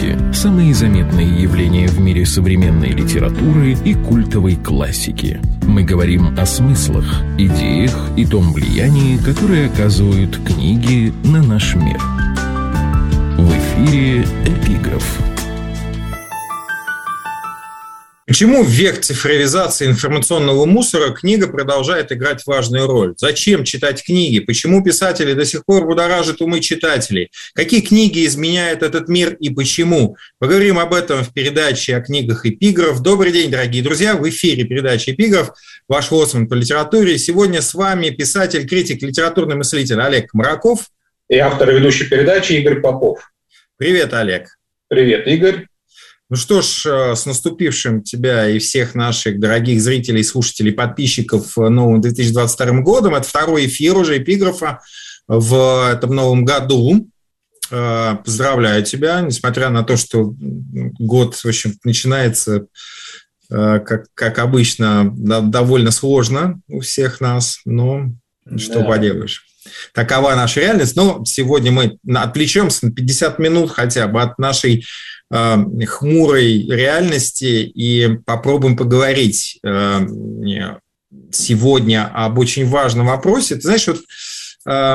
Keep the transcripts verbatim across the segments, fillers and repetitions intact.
книги – самые заметные явления в мире современной литературы и культовой классики. Мы говорим о смыслах, идеях и том влиянии, которое оказывают книги на наш мир. В эфире «Эпиграф». Почему в век цифровизации информационного мусора книга продолжает играть важную роль? Зачем читать книги? Почему писатели до сих пор будоражат умы читателей? Какие книги изменяют этот мир и почему? Поговорим об этом в передаче о книгах «Эпиграф». Добрый день, дорогие друзья! В эфире передача «Эпиграф», ваш лоцман по литературе. Сегодня с вами писатель, критик, литературный мыслитель Олег Комараков. И автор и ведущий передачи Игорь Попов. Привет, Олег. Привет, Игорь. Ну что ж, с наступившим тебя и всех наших дорогих зрителей, слушателей, подписчиков новым две тысячи двадцать вторым годом. Это второй эфир уже «Эпиграфа» в этом новом году. Поздравляю тебя, несмотря на то, что год, в общем, начинается, как, как обычно, довольно сложно у всех нас, но что да. поделаешь. Такова наша реальность. Но сегодня мы отвлечемся на пятьдесят минут хотя бы от нашей э, хмурой реальности и попробуем поговорить э, сегодня об очень важном вопросе. Ты знаешь, вот, э,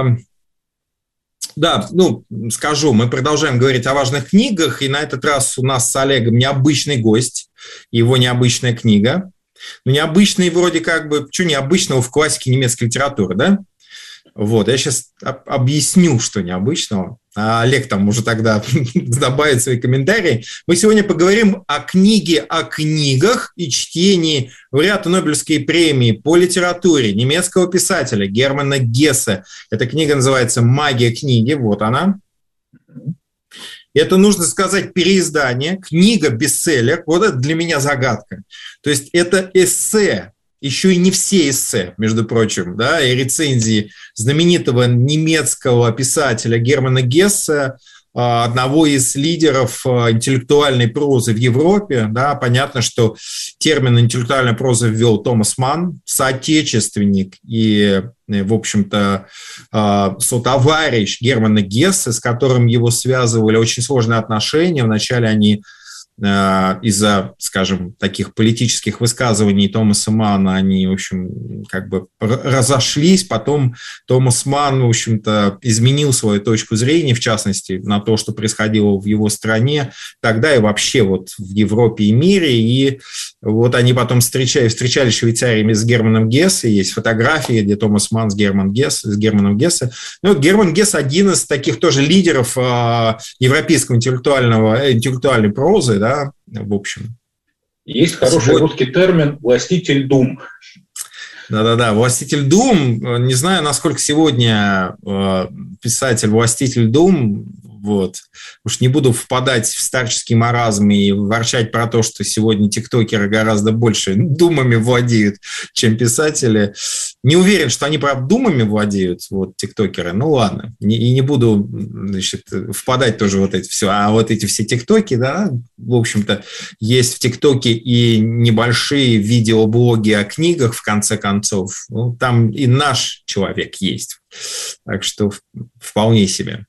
да, ну, скажу, мы продолжаем говорить о важных книгах, и на этот раз у нас с Олегом необычный гость, его необычная книга. Ну, необычный вроде как бы, что необычного в классике немецкой литературы, да? Вот, я сейчас объясню, что необычного. А Олег там уже тогда добавит свои комментарии. Мы сегодня поговорим о книге о книгах и чтении лауреата Нобелевской премии по литературе немецкого писателя Германа Гессе. Эта книга называется «Магия книги». Вот она. Это, нужно сказать, переиздание. Книга-бестселлер. Вот это для меня загадка. То есть это эссе. Еще и не все эссе, между прочим, да, и рецензии знаменитого немецкого писателя Германа Гессе, одного из лидеров интеллектуальной прозы в Европе. Да, понятно, что термин интеллектуальная проза ввел Томас Манн, соотечественник и, в общем-то, сотоварищ Германа Гессе, с которым его связывали очень сложные отношения. Вначале они из-за, скажем, таких политических высказываний Томаса Манна, они, в общем, как бы разошлись. Потом Томас Манн, в общем-то, изменил свою точку зрения, в частности, на то, что происходило в его стране, тогда и вообще вот в Европе и мире. И вот они потом встречались, встречались в Швейцарии с Германом Гессе, есть фотографии, где Томас Манн с, Герман Гессе, с Германом Гессе. Ну, вот Герман Гессе один из таких тоже лидеров э, европейского интеллектуального, интеллектуальной прозы, да, Да, в общем. Есть хороший Сегодня... русский термин «властитель дум». Да-да-да, «властитель дум». Не знаю, насколько сегодня писатель «властитель дум», вот. Уж не буду впадать в старческий маразм и ворчать про то, что сегодня тиктокеры гораздо больше думами владеют, чем писатели. Не уверен, что они, правда, думами владеют, вот, тиктокеры. Ну, ладно. Не, и не буду, значит, впадать тоже вот эти все. А вот эти все тиктоки, да, в общем-то, есть в тиктоке и небольшие видеоблоги о книгах, в конце концов. Ну, там и наш человек есть. Так что вполне себе.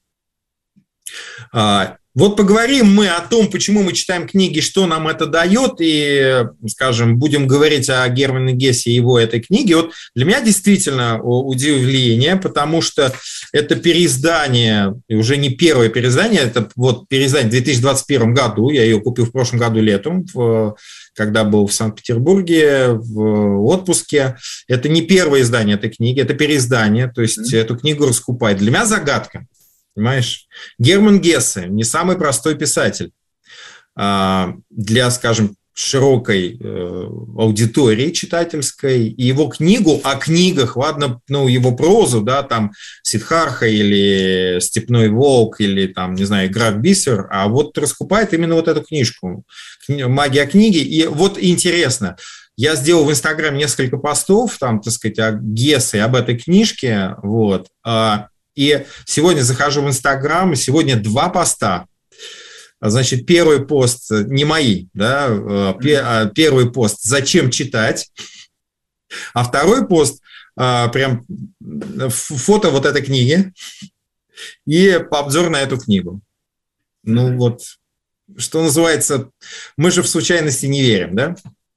Вот поговорим мы о том, почему мы читаем книги, что нам это дает, и, скажем, будем говорить о Германе Гессе и его этой книге. Вот для меня действительно удивление, потому что это переиздание, и уже не первое переиздание, это вот переиздание в две тысячи двадцать первом году, я ее купил в прошлом году летом, в, когда был в Санкт-Петербурге в отпуске. Это не первое издание этой книги, это переиздание, то есть mm-hmm. эту книгу раскупают. Для меня загадка. Понимаешь? Герман Гессе не самый простой писатель для, скажем, широкой аудитории читательской. И его книгу о книгах, ладно, ну, его прозу, да, там Сиддхартха или Степной волк или там, не знаю, Граф Биссер, а вот раскупает именно вот эту книжку «Магия книги». И вот интересно, я сделал в Инстаграме несколько постов, там, так сказать, о Гессе, об этой книжке, вот. И сегодня захожу в Инстаграм, и сегодня два поста. Значит, первый пост не мои, да, первый пост «Зачем читать?», а второй пост прям фото вот этой книги и обзор на эту книгу. Ну вот, что называется, мы же в случайности не верим, да?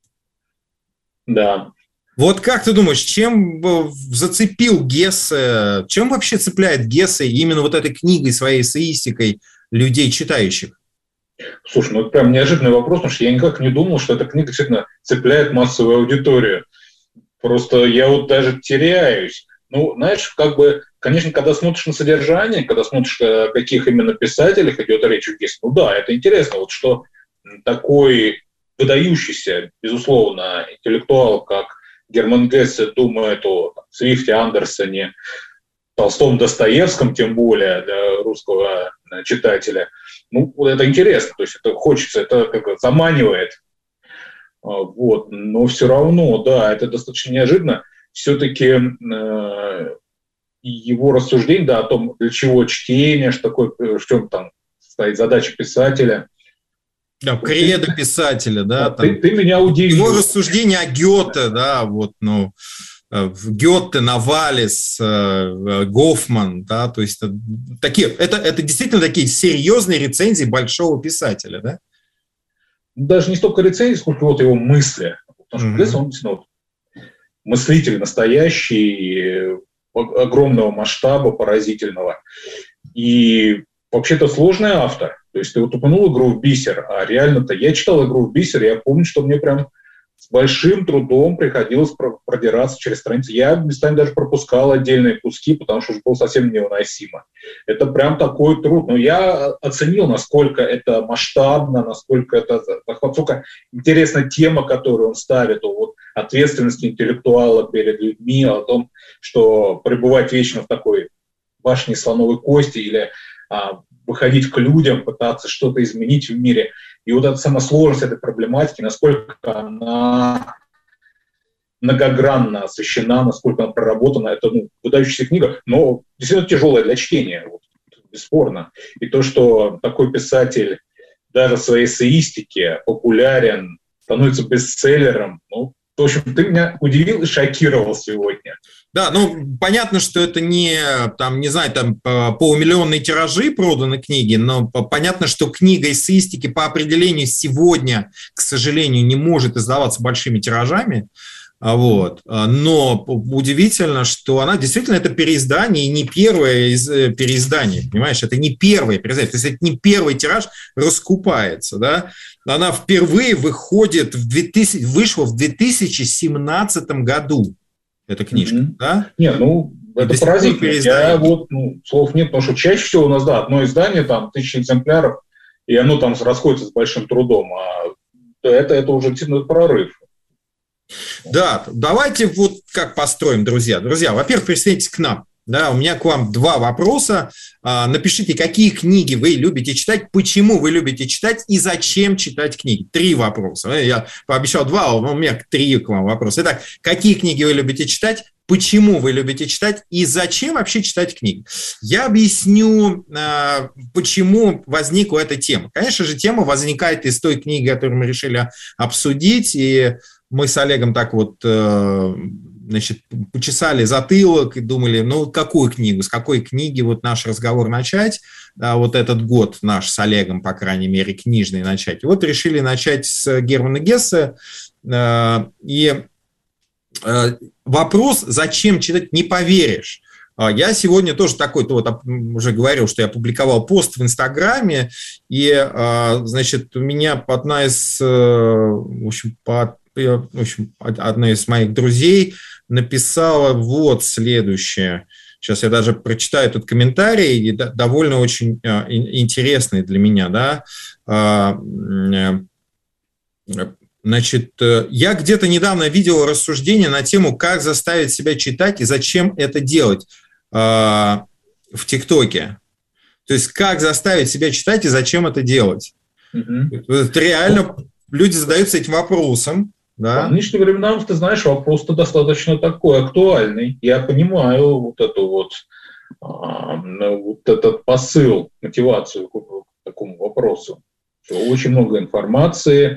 Да. Вот как ты думаешь, чем зацепил Гессе, чем вообще цепляет Гессе именно вот этой книгой, своей эссеистикой людей читающих? Слушай, ну это прям неожиданный вопрос, потому что я никак не думал, что эта книга действительно цепляет массовую аудиторию. Просто я вот даже теряюсь. Ну, знаешь, как бы, конечно, когда смотришь на содержание, когда смотришь, о каких именно писателях идет речь у Гессе, ну да, это интересно, вот что такой выдающийся, безусловно, интеллектуал, как Герман Гессе, думает о там, Свифте, Андерсоне, Толстом, Достоевском, тем более для русского читателя. Ну, это интересно, то есть это хочется, это как-то заманивает. Вот. Но все равно, да, это достаточно неожиданно. Все-таки э, его рассуждение, да, о том, для чего чтение, что такое, в чем там стоит задача писателя. Да, кредо писателя, да. да там, ты, ты меня удивил. Его рассуждение о Гёте, да, вот, ну, Гёте, Навалис, Гофман, да, то есть такие, это, это действительно такие серьезные рецензии большого писателя, да? Даже не столько рецензии, сколько вот его мысли. Потому что mm-hmm. он действительно мыслитель настоящий, огромного масштаба, поразительного. И вообще-то сложный автор. То есть ты вот упомянул «Игру в бисер», а реально-то я читал «Игру в бисер», и я помню, что мне прям с большим трудом приходилось продираться через страницы. Я местами даже пропускал отдельные куски, потому что уже было совсем невыносимо. Это прям такой труд. Но я оценил, насколько это масштабно, насколько это насколько интересна тема, которую он ставит, о вот, ответственности интеллектуала перед людьми, о том, что пребывать вечно в такой башне слоновой кости или а, выходить к людям, пытаться что-то изменить в мире. И вот эта сама сложность этой проблематики, насколько она многогранно освещена, насколько она проработана, это ну, выдающаяся книга, но действительно тяжелая для чтения, вот, бесспорно. И то, что такой писатель даже в своей эссеистике популярен, становится бестселлером, ну, в общем, ты меня удивил и шокировал сегодня. Да, ну, понятно, что это не, там, не знаю, там, полумиллионные тиражи проданы книги, но понятно, что книга эссеистики по определению сегодня, к сожалению, не может издаваться большими тиражами, вот. Но удивительно, что она действительно это переиздание, и не первое из переиздание, понимаешь, это не первое переиздание, то есть это не первый тираж раскупается, да, она впервые выходит, в две тысячи, вышла в две тысячи семнадцатом году, эта книжка, mm-hmm. да? Нет, ну, это поразительно, я вот, ну, слов нет, потому что чаще всего у нас, да, одно издание, там, тысячи экземпляров, и оно там расходится с большим трудом, а это, это уже действительно прорыв. Да, давайте вот как построим, друзья. Друзья, во-первых, присоединяйтесь к нам. Да, у меня к вам два вопроса. Напишите, какие книги вы любите читать, почему вы любите читать и зачем читать книги. Три вопроса. Я пообещал два, а у меня три к вам вопроса. Итак, какие книги вы любите читать, почему вы любите читать и зачем вообще читать книги. Я объясню, почему возникла эта тема. Конечно же, тема возникает из той книги, которую мы решили обсудить, и мы с Олегом так вот, значит, почесали затылок и думали, ну, какую книгу, с какой книги вот наш разговор начать, да, вот этот год наш с Олегом, по крайней мере, книжный начать. И вот решили начать с Германа Гессе. И вопрос, зачем читать, не поверишь. Я сегодня тоже такой, то вот уже говорил, что я публиковал пост в Инстаграме, и, значит, у меня одна из, в общем, по В общем, одна из моих друзей написала вот следующее. Сейчас я даже прочитаю этот комментарий, довольно очень интересный для меня. Да? Значит, я где-то недавно видел рассуждение на тему, как заставить себя читать и зачем это делать в ТикТоке. То есть, как заставить себя читать и зачем это делать. Mm-hmm. Это реально люди задаются этим вопросом. Да. В нынешние времена, ты знаешь, вопрос-то достаточно такой актуальный. Я понимаю вот эту вот, а, вот этот посыл, мотивацию к, к такому вопросу. Очень много информации,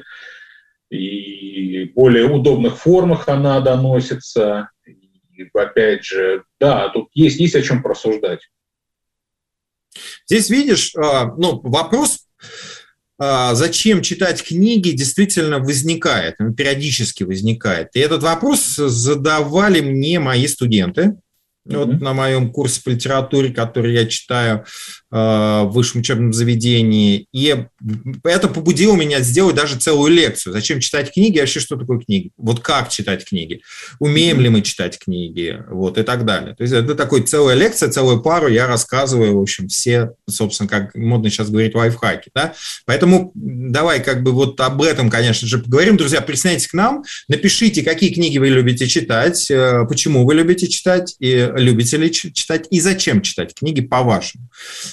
и в более удобных формах она доносится. И опять же, да, тут есть, есть о чем порассуждать. Здесь видишь, ну, вопрос... зачем читать книги, действительно возникает, периодически возникает. И этот вопрос задавали мне мои студенты. Mm-hmm. Вот на моем курсе по литературе, который я читаю э, в высшем учебном заведении. И это побудило меня сделать даже целую лекцию. Зачем читать книги? Вообще, что такое книги? Вот как читать книги? Умеем mm-hmm. ли мы читать книги? Вот, и так далее. То есть это такая целая лекция, целую пару я рассказываю, в общем, все, собственно, как модно сейчас говорить, лайфхаки. Да? Поэтому давай как бы вот об этом, конечно же, поговорим. Друзья, присоединяйтесь к нам, напишите, какие книги вы любите читать, почему вы любите читать, и любите ли читать и зачем читать книги по-вашему.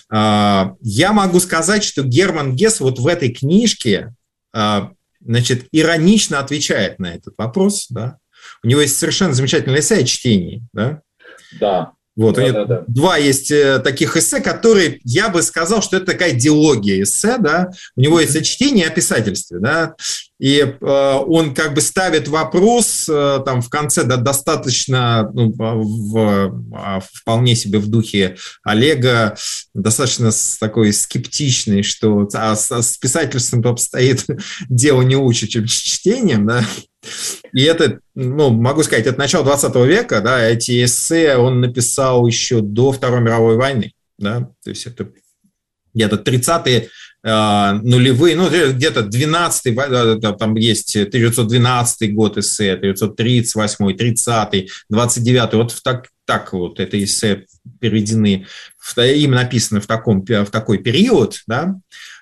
Я могу сказать, что Герман Гесс вот в этой книжке, значит, иронично отвечает на этот вопрос. Да? У него есть совершенно замечательное эссе о чтении. Да. Да. Вот, да, у него да, да. Два есть таких эссе, которые, я бы сказал, что это такая диалогия эссе, да, у него есть о чтении и о писательстве, да, и э, он как бы ставит вопрос э, там в конце, да, достаточно, ну, в, в, вполне себе в духе Олега, достаточно с такой скептичный, что а с, с писательством обстоит дело не лучше, чем с чтением, да. И это, ну, могу сказать, это начало двадцатого века, да, эти эссе он написал еще до Второй мировой войны, да, то есть это где-то тридцатые э, нулевые, ну, где-то двенадцатый, там есть тысяча девятьсот двенадцатый год эссе, тысяча девятьсот тридцать восьмой, тридцатый, двадцать девятый, вот в так, так вот это эссе переведены, им написано в, таком, в такой период, да,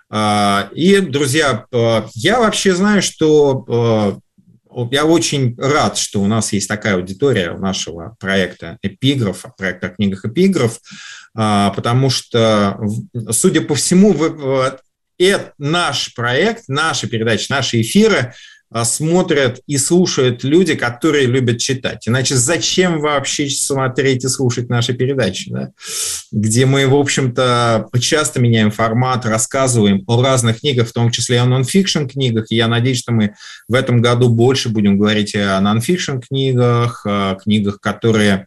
и, друзья, я вообще знаю, что я очень рад, что у нас есть такая аудитория у нашего проекта «Эпиграф», проекта о книгах «Эпиграф», потому что, судя по всему, это наш проект, наши передачи, наши эфиры смотрят и слушают люди, которые любят читать. Иначе зачем вообще смотреть и слушать наши передачи, да? Где мы, в общем-то, часто меняем формат, рассказываем о разных книгах, в том числе и о нон-фикшн книгах. И я надеюсь, что мы в этом году больше будем говорить о нон-фикшн книгах, о книгах, которые,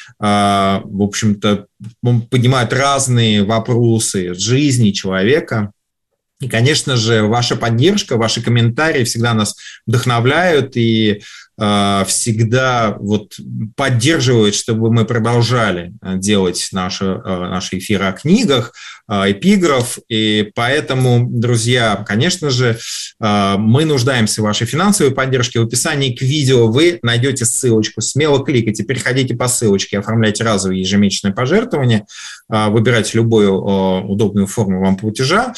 в общем-то, поднимают разные вопросы жизни человека. И, конечно же, ваша поддержка, ваши комментарии всегда нас вдохновляют и э, всегда вот поддерживают, чтобы мы продолжали делать наши, э, наши эфиры о книгах, э, эпиграф. И поэтому, друзья, конечно же, э, мы нуждаемся в вашей финансовой поддержке. В описании к видео вы найдете ссылочку. Смело кликайте, переходите по ссылочке, оформляйте разовые ежемесячные пожертвования, э, выбирайте любую э, удобную форму вам платежа.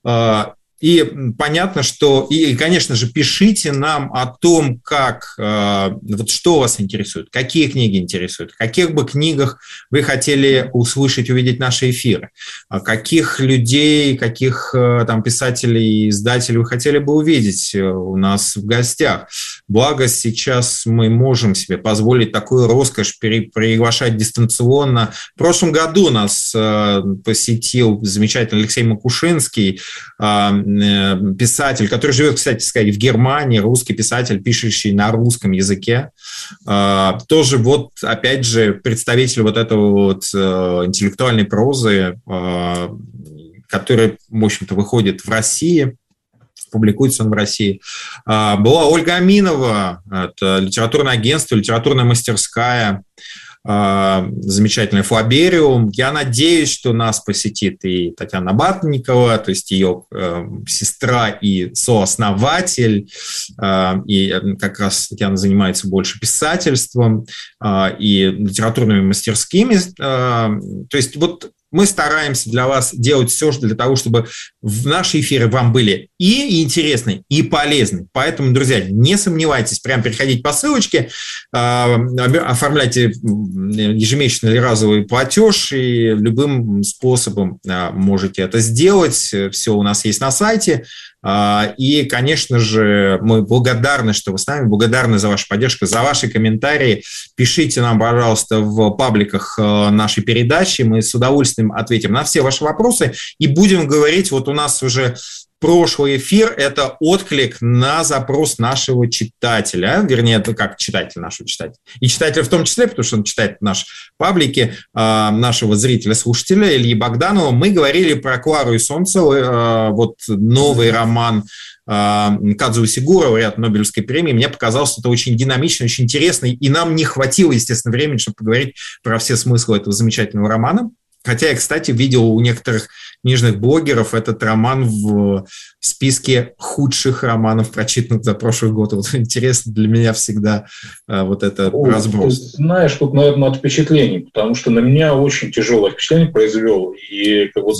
И понятно, что, и, конечно же, пишите нам о том, как, вот что вас интересует, какие книги интересуют, в каких бы книгах вы хотели услышать, увидеть наши эфиры, каких людей, каких там писателей, издателей вы хотели бы увидеть у нас в гостях. Благо, сейчас мы можем себе позволить такую роскошь приглашать дистанционно. В прошлом году нас посетил замечательный Алексей Макушинский, писатель, который живет, кстати сказать, в Германии, русский писатель, пишущий на русском языке. Тоже вот, опять же, представитель вот этого вот интеллектуальной прозы, который, в общем-то, выходит в России, публикуется он в России. Была Ольга Аминова, это литературное агентство, литературная мастерская, замечательный Флабериум. Я надеюсь, что нас посетит и Татьяна Батникова, то есть ее э, сестра и сооснователь, э, и как раз Татьяна занимается больше писательством э, и литературными мастерскими. Э, то есть вот мы стараемся для вас делать все для того, чтобы в наши эфиры вам были и интересны, и полезны. Поэтому, друзья, не сомневайтесь, прям переходите по ссылочке, оформляйте ежемесячный или разовый платеж, и любым способом можете это сделать. Все у нас есть на сайте. И, конечно же, мы благодарны, что вы с нами, благодарны за вашу поддержку, за ваши комментарии. Пишите нам, пожалуйста, в пабликах нашей передачи. Мы с удовольствием ответим на все ваши вопросы и будем говорить. Вот у нас уже прошлый эфир – это отклик на запрос нашего читателя, вернее, это как читатель нашего читателя, и читателя в том числе, потому что он читает наши паблики, нашего зрителя-слушателя Ильи Богданова. Мы говорили про Клару и солнце, вот новый роман Кадзуо Сигура, лауреат Нобелевской премии. Мне показалось, что это очень динамично, очень интересно, и нам не хватило, естественно, времени, чтобы поговорить про все смыслы этого замечательного романа. Хотя я, кстати, видел у некоторых книжных блогеров этот роман в списке худших романов, прочитанных за прошлый год. Вот интересно для меня всегда вот это Ой, разброс. Знаешь, тут, наверное, от впечатлений, потому что на меня очень тяжелое впечатление произвел. И вот,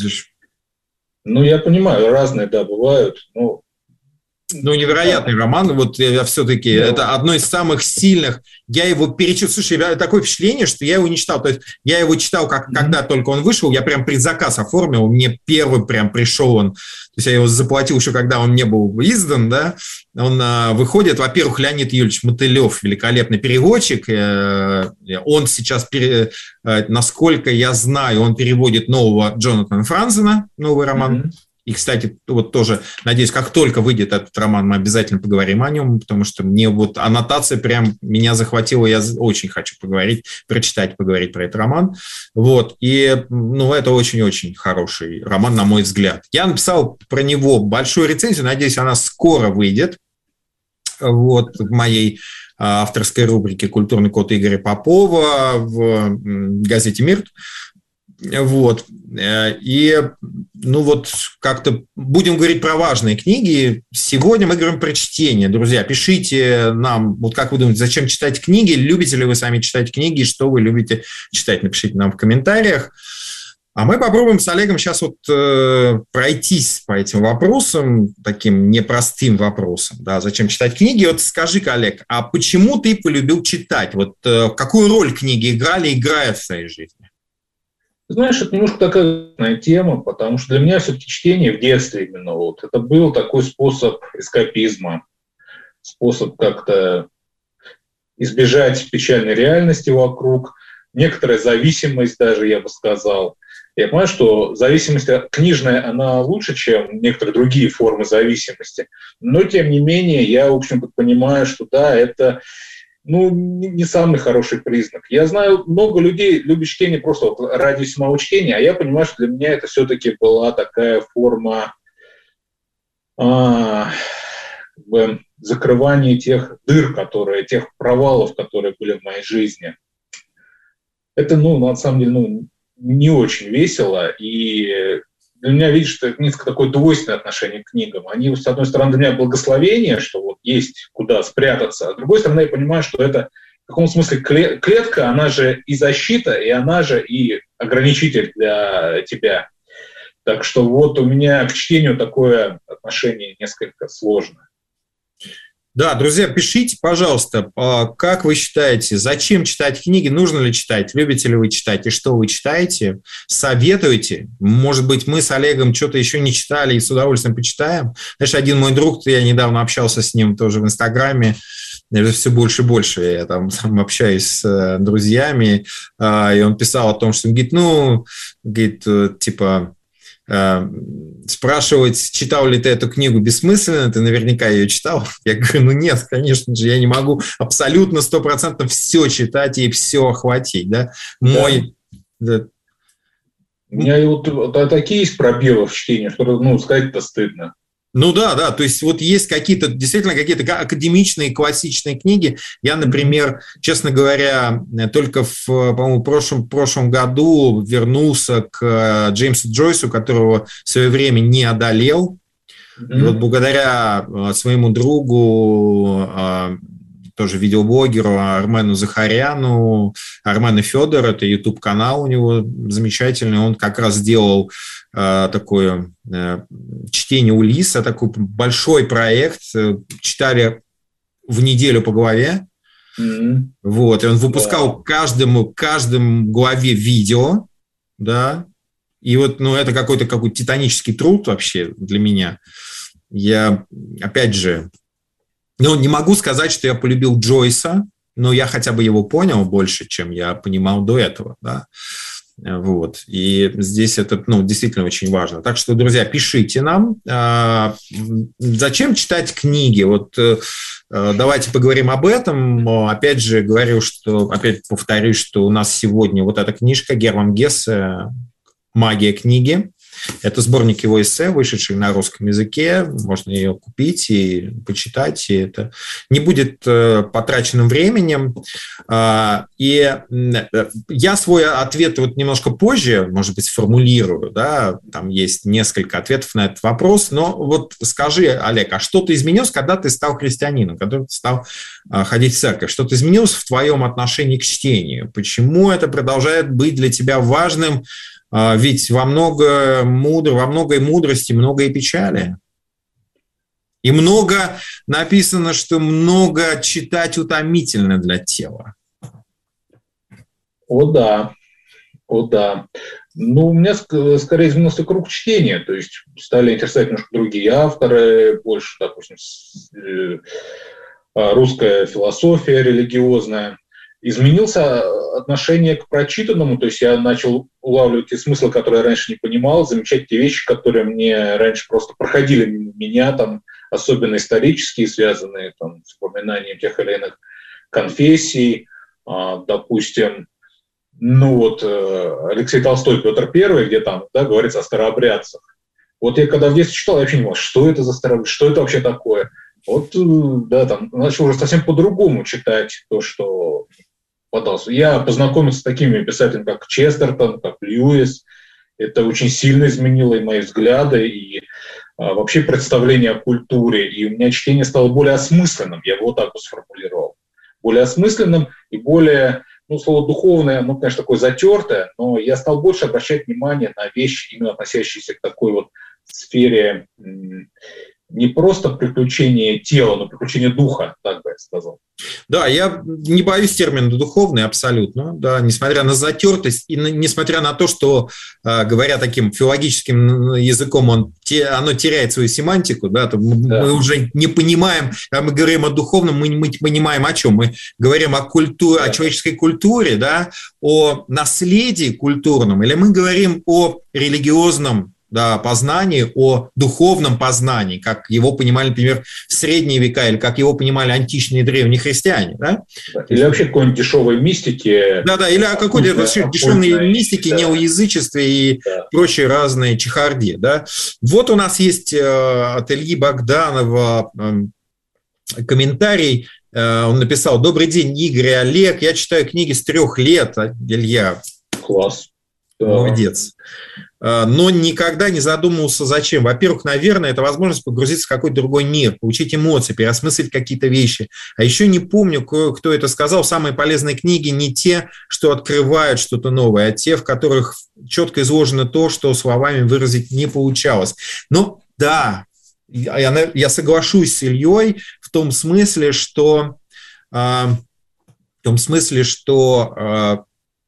ну, я понимаю, разные, да, бывают, но... Ну, невероятный роман, вот я все-таки, да. Это одно из самых сильных, я его перечитал, слушай, такое впечатление, что я его не читал, то есть я его читал, как, mm-hmm. когда только он вышел, я прям предзаказ оформил, мне первый прям пришел он, то есть я его заплатил еще, когда он не был издан, да, он а, выходит, во-первых, Леонид Юрьевич Мотылев, великолепный переводчик, э, он сейчас, пере, э, насколько я знаю, он переводит нового Джонатана Франзена, новый роман. Mm-hmm. И, кстати, вот тоже, надеюсь, как только выйдет этот роман, мы обязательно поговорим о нем, потому что мне вот аннотация прям меня захватила, я очень хочу поговорить, прочитать, поговорить про этот роман. Вот, и, ну, это очень-очень хороший роман, на мой взгляд. Я написал про него большую рецензию, надеюсь, она скоро выйдет, вот, в моей авторской рубрике «Культурный код» Игоря Попова в газете «Мир». Вот, и, ну вот, как-то будем говорить про важные книги. Сегодня мы говорим про чтение. Друзья, пишите нам, вот как вы думаете, зачем читать книги, любите ли вы сами читать книги, что вы любите читать, напишите нам в комментариях. А мы попробуем с Олегом сейчас вот э, пройтись по этим вопросам, таким непростым вопросам, да, зачем читать книги. Вот скажи-ка, Олег, а почему ты полюбил читать? Вот э, какую роль книги играли и играют в твоей жизни? Знаешь, это немножко такая тема, потому что для меня все-таки чтение в детстве именно вот это был такой способ эскапизма, способ как-то избежать печальной реальности вокруг, некоторая зависимость даже, я бы сказал. Я понимаю, что зависимость книжная, она лучше, чем некоторые другие формы зависимости, но тем не менее я, в общем-то, понимаю, что да, это... ну, не самый хороший признак. Я знаю много людей, любят чтение просто вот ради самого чтения, а я понимаю, что для меня это все-таки была такая форма а, как бы закрывания тех дыр, которые, тех провалов, которые были в моей жизни. Это, ну, на самом деле, ну, не очень весело, и для меня, видишь, это несколько такое двойственное отношение к книгам. Они, с одной стороны, для меня благословение, что вот есть куда спрятаться, а с другой стороны, я понимаю, что это в каком смысле клетка, она же и защита, и она же и ограничитель для тебя. Так что вот у меня к чтению такое отношение несколько сложное. Да, друзья, пишите, пожалуйста, как вы считаете, зачем читать книги, нужно ли читать, любите ли вы читать и что вы читаете, советуйте. Может быть, мы с Олегом что-то еще не читали и с удовольствием почитаем. Знаешь, один мой друг, я недавно общался с ним тоже в Инстаграме, все больше и больше я там, там общаюсь с друзьями, и он писал о том, что он говорит, ну, говорит, типа... спрашивать, читал ли ты эту книгу, бессмысленно, ты наверняка ее читал. Я говорю, ну нет, конечно же, я не могу абсолютно сто процентов все читать и все охватить, да. Мой... Да. У меня вот, вот такие есть пробелы в чтении, что, ну, сказать-то стыдно. Ну да, да, то есть вот есть какие-то, действительно, какие-то академичные, классичные книги. Я, например, честно говоря, только в, по-моему, прошлом, прошлом году вернулся к Джеймсу Джойсу, которого в свое время не одолел. Mm-hmm. И вот благодаря своему другу, тоже видеоблогеру Армену Захаряну, Армен Федор, это YouTube-канал у него замечательный, он как раз сделал э, такое э, чтение Улисса, такой большой проект, читали в неделю по главе, mm-hmm. вот, и он выпускал wow. каждому, каждому главе видео, да, и вот, ну, это какой-то какой-то титанический труд вообще для меня. Я, опять же, ну, не могу сказать, что я полюбил Джойса, но я хотя бы его понял больше, чем я понимал до этого, да. Вот. И здесь это, ну, действительно очень важно. Так что, друзья, пишите нам. Зачем читать книги? Вот давайте поговорим об этом. Опять же, говорю, что, опять повторюсь, что у нас сегодня вот эта книжка Герман Гессе «Магия книги». Это сборник его эссе, вышедший на русском языке. Можно ее купить и почитать. И это не будет потраченным временем. И я свой ответ вот немножко позже, может быть, сформулирую. Да? Там есть несколько ответов на этот вопрос. Но вот скажи, Олег, а что-то изменилось, когда ты стал христианином, когда ты стал ходить в церковь? Что-то изменилось в твоем отношении к чтению? Почему это продолжает быть для тебя важным? Ведь во много мудр, во многой мудрости, много и печали. И много написано, что много читать утомительно для тела. О да, о да. Ну, у меня скорее изменился круг чтения, то есть стали интересовать немножко другие авторы, больше, допустим, русская философия религиозная. Изменился отношение к прочитанному, то есть я начал улавливать те смыслы, которые я раньше не понимал, замечать те вещи, которые мне раньше просто проходили мимо меня, там, особенно исторические, связанные там, с упоминанием тех или иных конфессий, допустим, ну вот Алексей Толстой, Петр Первый, где там да, говорится о старообрядцах. Вот я когда в детстве читал, я вообще не понимал, что это за старообрядцы, что это вообще такое. Вот, да, там начал уже совсем по-другому читать то, что подался. Я познакомился с такими писателями, как Честертон, как Льюис. Это очень сильно изменило и мои взгляды, и а, вообще представление о культуре. И у меня чтение стало более осмысленным, я его вот так вот сформулировал. Более осмысленным и более, ну, слово духовное, ну, конечно, такое затертое, но я стал больше обращать внимание на вещи, именно относящиеся к такой вот сфере м- не просто приключение тела, но приключение духа, так бы я сказал. Да, я не боюсь термина «духовный» абсолютно, да, несмотря на затертость и на, несмотря на то, что, э, говоря таким филологическим языком, он, те, оно теряет свою семантику, да, то мы, да. мы уже не понимаем, когда мы говорим о духовном, мы не понимаем о чем. Мы говорим о культуре, да. о человеческой культуре, да, о наследии культурном, или мы говорим о религиозном, да, познании, о духовном познании, как его понимали, например, в средние века, или как его понимали античные древние христиане. Да? Или вообще какой-нибудь дешевой мистики. Да-да, или о какой-то дешевой мистике, да. неоязычестве и да. прочие разные чехарди. Да? Вот у нас есть от Ильи Богданова комментарий. Он написал: «Добрый день, Игорь и Олег. Я читаю книги с трех лет». Илья. Класс. Да. Молодец. Но никогда не задумывался, зачем. Во-первых, наверное, это возможность погрузиться в какой-то другой мир, получить эмоции, переосмыслить какие-то вещи. А еще не помню, кто это сказал, самые полезные книги не те, что открывают что-то новое, а те, в которых четко изложено то, что словами выразить не получалось. Но да, я, я соглашусь с Ильей в том смысле, что, в том смысле, что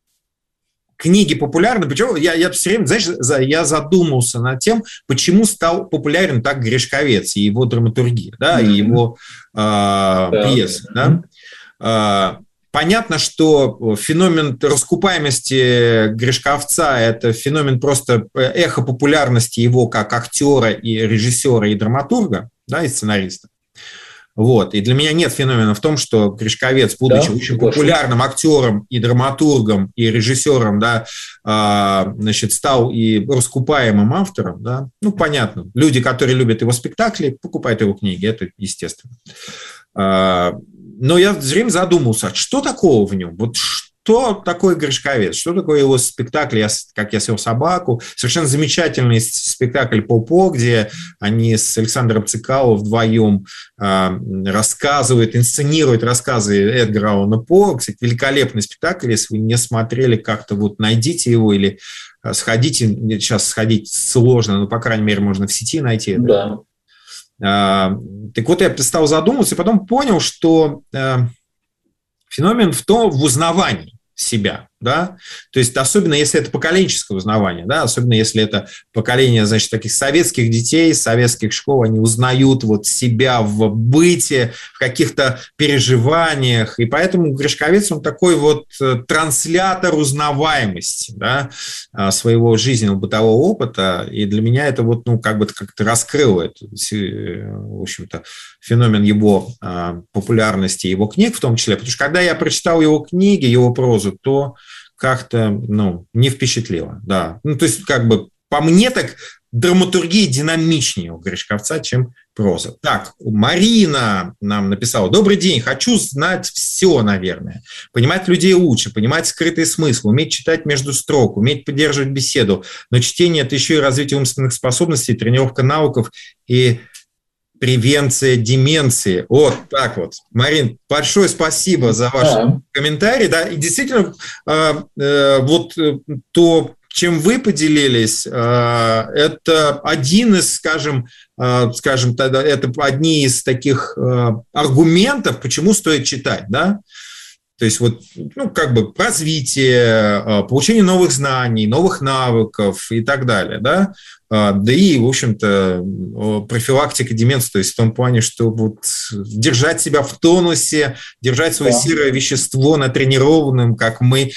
книги популярны, причем я, я все время, знаешь, я задумался над тем, почему стал популярен так Гришковец и его драматургия, да, mm-hmm. и его э, да. пьесы. Mm-hmm. Да. Понятно, что феномен раскупаемости Гришковца – это феномен просто эхо популярности его как актера и режиссера и драматурга, да, и сценариста. Вот. И для меня нет феномена в том, что Гришковец, будучи да, очень популярным актером и драматургом, и режиссером, да, э, значит, стал и раскупаемым автором. Да. Ну, понятно. Люди, которые любят его спектакли, покупают его книги. Это естественно. Э, но я все время задумался, что такого в нем? Вот что такое Гришковец? Что такое его спектакль «Как я съел собаку»? Совершенно замечательный спектакль «По-по», где они с Александром Цикало вдвоем э, рассказывают, инсценируют рассказы Эдгара Аллана По. Кстати, великолепный спектакль. Если вы не смотрели, как-то вот найдите его или сходите. Сейчас сходить сложно, но, по крайней мере, можно в сети найти это. Да. Э, так вот, я стал задумываться и потом понял, что э, феномен в том, в узнавании себя. да, то есть особенно если это поколенческое узнавание, да, особенно если это поколение, значит, таких советских детей, советских школ, они узнают вот себя в быте, в каких-то переживаниях, и поэтому Гришковец, он такой вот транслятор узнаваемости, да, своего жизненного бытового опыта, и для меня это вот, ну, как бы как-то раскрыло это, в общем-то, феномен его популярности, его книг в том числе, потому что когда я прочитал его книги, его прозу, то как-то, ну, не впечатлило, да. Ну, то есть, как бы, по мне так драматургия динамичнее у Гришковца, чем проза. Так, Марина нам написала: «Добрый день, хочу знать все, наверное. Понимать людей лучше, понимать скрытый смысл, уметь читать между строк, уметь поддерживать беседу. Но чтение – это еще и развитие умственных способностей, тренировка навыков и превенция деменции». Вот так вот. Марин, большое спасибо за ваш да. комментарий. Да, и действительно, э, э, вот то, чем вы поделились, э, это один из, скажем, э, скажем, это одни из таких э, аргументов, почему стоит читать, да? То есть вот, ну, как бы развитие, получение новых знаний, новых навыков и так далее, да, да и, в общем-то, профилактика деменции, то есть в том плане, что вот держать себя в тонусе, держать свое да. серое вещество натренированным, как мы,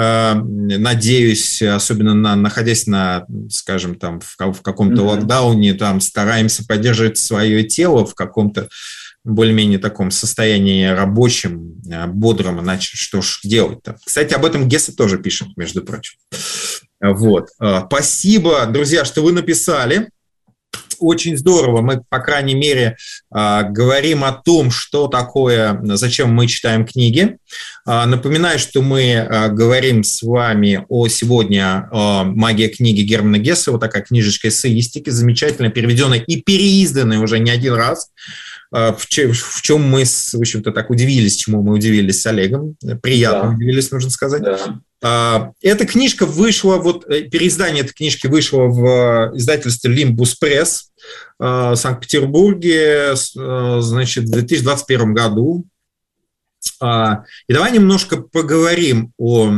надеюсь, особенно на, находясь на, скажем, там, в, в каком-то mm-hmm. локдауне, там, стараемся поддерживать свое тело в каком-то более-менее таком состоянии рабочем, бодром, иначе что ж делать-то. Кстати, об этом Гессе тоже пишет, между прочим. Вот. Спасибо, друзья, что вы написали. Очень здорово. Мы, по крайней мере, говорим о том, что такое, зачем мы читаем книги. Напоминаю, что мы говорим с вами о сегодня о «Магия книги» Германа Гессе. Вот такая книжечка эссеистики, замечательно переведенная и переизданная уже не один раз. В чем, в чем мы, в общем-то, так удивились, чему мы удивились с Олегом. Приятно да. удивились, нужно сказать. Да. Эта книжка вышла, вот переиздание этой книжки вышло в издательстве Limbus Press в Санкт-Петербурге, значит, в две тысячи двадцать первом году. И давай немножко поговорим о,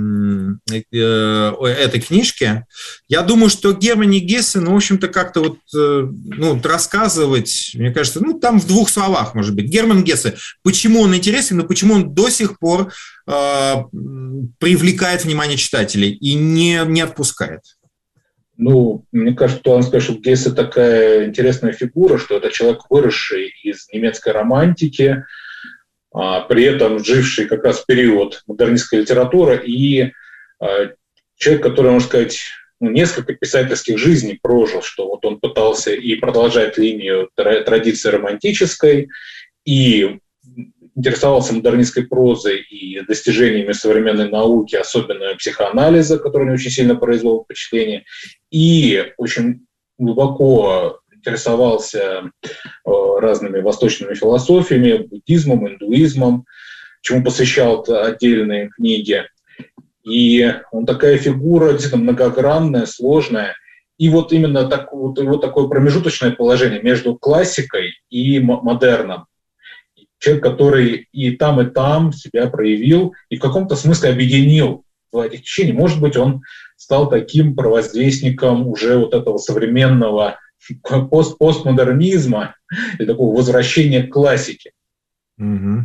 о этой книжке. Я думаю, что Германе Гессе, ну, в общем-то, как-то вот, ну, рассказывать, мне кажется, ну, там в двух словах, может быть. Герман Гессе, почему он интересен, но почему он до сих пор э, привлекает внимание читателей и не, не отпускает? Ну, мне кажется, что он сказать, что Гессе такая интересная фигура, что это человек, выросший из немецкой романтики, при этом живший как раз в период модернистской литературы, и человек, который, можно сказать, ну, несколько писательских жизней прожил, что вот он пытался и продолжать линию традиции романтической, и интересовался модернистской прозой и достижениями современной науки, особенно психоанализа, который мне очень сильно произвел впечатление, и очень глубоко интересовался разными восточными философиями, буддизмом, индуизмом, чему посвящал отдельные книги. И он такая фигура, действительно многогранная, сложная. И вот именно так, вот, вот такое промежуточное положение между классикой и модерном. Человек, который и там, и там себя проявил, и в каком-то смысле объединил два этих течения. Может быть, он стал таким провозвестником уже вот этого современного пост постмодернизма и такого возвращения к классике. Угу.